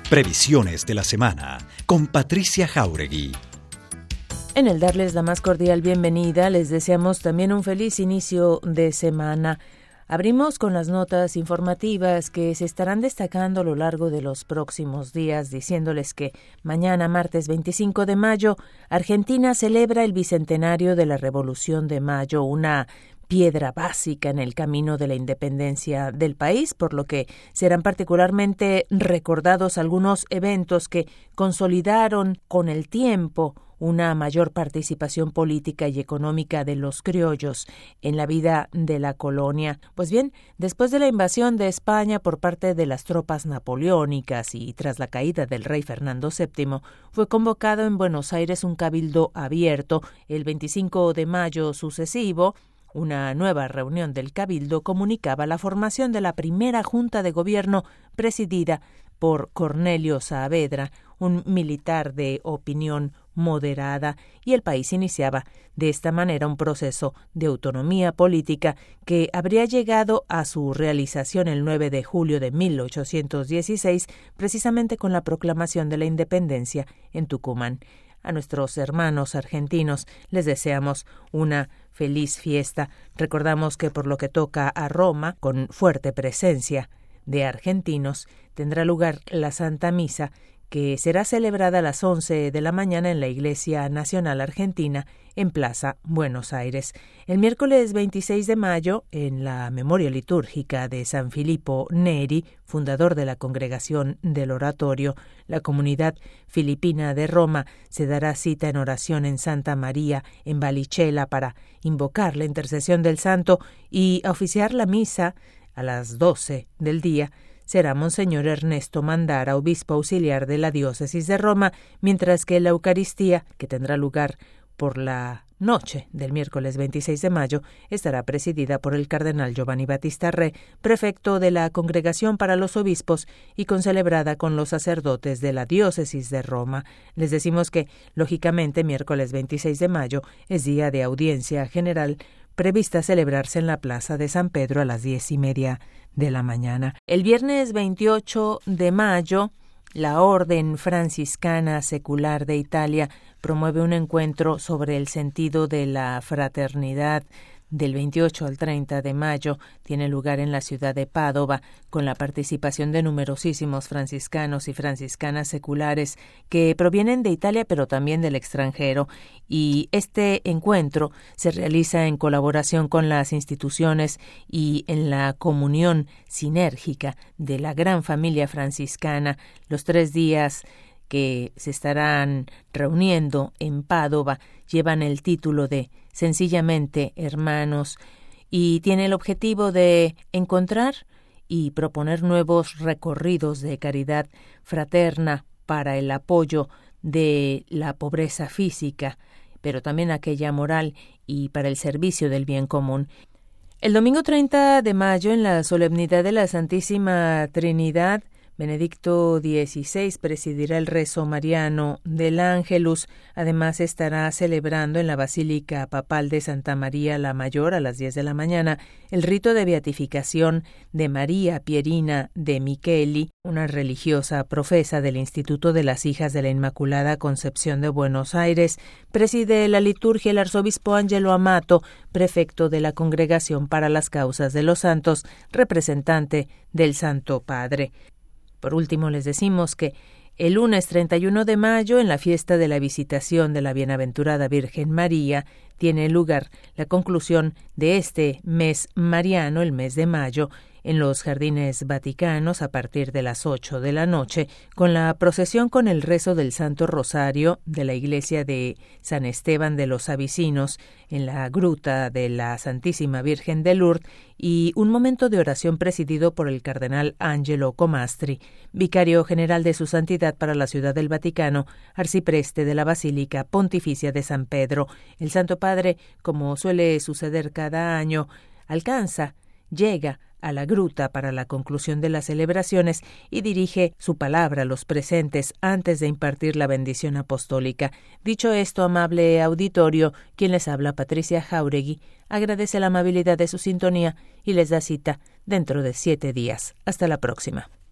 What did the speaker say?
Previsiones de la semana con Patricia Jáuregui. En el darles la más cordial bienvenida, les deseamos también un feliz inicio de semana. Abrimos con las notas informativas que se estarán destacando a lo largo de los próximos días, diciéndoles que mañana, martes 25 de mayo, Argentina celebra el bicentenario de la Revolución de Mayo, una piedra básica en el camino de la independencia del país, por lo que serán particularmente recordados algunos eventos que consolidaron con el tiempo una mayor participación política y económica de los criollos en la vida de la colonia. Pues bien, después de la invasión de España por parte de las tropas napoleónicas y tras la caída del rey Fernando VII, fue convocado en Buenos Aires un cabildo abierto el 25 de mayo sucesivo. Una nueva reunión del Cabildo comunicaba la formación de la primera Junta de Gobierno presidida por Cornelio Saavedra, un militar de opinión moderada, y el país iniciaba de esta manera un proceso de autonomía política que habría llegado a su realización el 9 de julio de 1816, precisamente con la proclamación de la independencia en Tucumán. A nuestros hermanos argentinos les deseamos una feliz fiesta. Recordamos que por lo que toca a Roma, con fuerte presencia de argentinos, tendrá lugar la Santa Misa, que será celebrada a las 11 de la mañana en la Iglesia Nacional Argentina en Plaza Buenos Aires. El miércoles 26 de mayo, en la memoria litúrgica de San Filippo Neri, fundador de la Congregación del Oratorio, la comunidad filipina de Roma, se dará cita en oración en Santa María en Vallicella para invocar la intercesión del santo y oficiar la misa a las 12 del día. Será Monseñor Ernesto Mandara, obispo auxiliar de la diócesis de Roma, mientras que la Eucaristía, que tendrá lugar por la noche del miércoles 26 de mayo, estará presidida por el cardenal Giovanni Battista Re, prefecto de la Congregación para los Obispos, y concelebrada con los sacerdotes de la diócesis de Roma. Les decimos que, lógicamente, miércoles 26 de mayo es día de audiencia general, prevista celebrarse en la Plaza de San Pedro a las 10:30 de la mañana. El viernes 28 de mayo, la Orden Franciscana Secular de Italia promueve un encuentro sobre el sentido de la fraternidad. Del 28 al 30 de mayo tiene lugar en la ciudad de Padova, con la participación de numerosísimos franciscanos y franciscanas seculares que provienen de Italia pero también del extranjero, y este encuentro se realiza en colaboración con las instituciones y en la comunión sinérgica de la gran familia franciscana. Los 3 días que se estarán reuniendo en Padova llevan el título de Sencillamente Hermanos y tiene el objetivo de encontrar y proponer nuevos recorridos de caridad fraterna para el apoyo de la pobreza física, pero también aquella moral, y para el servicio del bien común. El domingo 30 de mayo, en la solemnidad de la Santísima Trinidad, Benedicto XVI presidirá el rezo mariano del Ángelus. Además, estará celebrando en la Basílica Papal de Santa María la Mayor a las 10 de la mañana el rito de beatificación de María Pierina de Micheli, una religiosa profesa del Instituto de las Hijas de la Inmaculada Concepción de Buenos Aires. Preside la liturgia el arzobispo Angelo Amato, prefecto de la Congregación para las Causas de los Santos, representante del Santo Padre. Por último, les decimos que el lunes 31 de mayo, en la fiesta de la Visitación de la Bienaventurada Virgen María, tiene lugar la conclusión de este mes mariano, el mes de mayo, en los Jardines Vaticanos a partir de las 8 de la noche, con la procesión con el rezo del Santo Rosario de la iglesia de San Esteban de los Abisinos en la gruta de la Santísima Virgen de Lourdes y un momento de oración presidido por el cardenal Angelo Comastri, vicario general de su santidad para la Ciudad del Vaticano, arcipreste de la Basílica Pontificia de San Pedro. El Santo Padre, como suele suceder cada año, llega a la gruta para la conclusión de las celebraciones y dirige su palabra a los presentes antes de impartir la bendición apostólica. Dicho esto, amable auditorio, quien les habla, Patricia Jáuregui, agradece la amabilidad de su sintonía y les da cita dentro de 7 días. Hasta la próxima.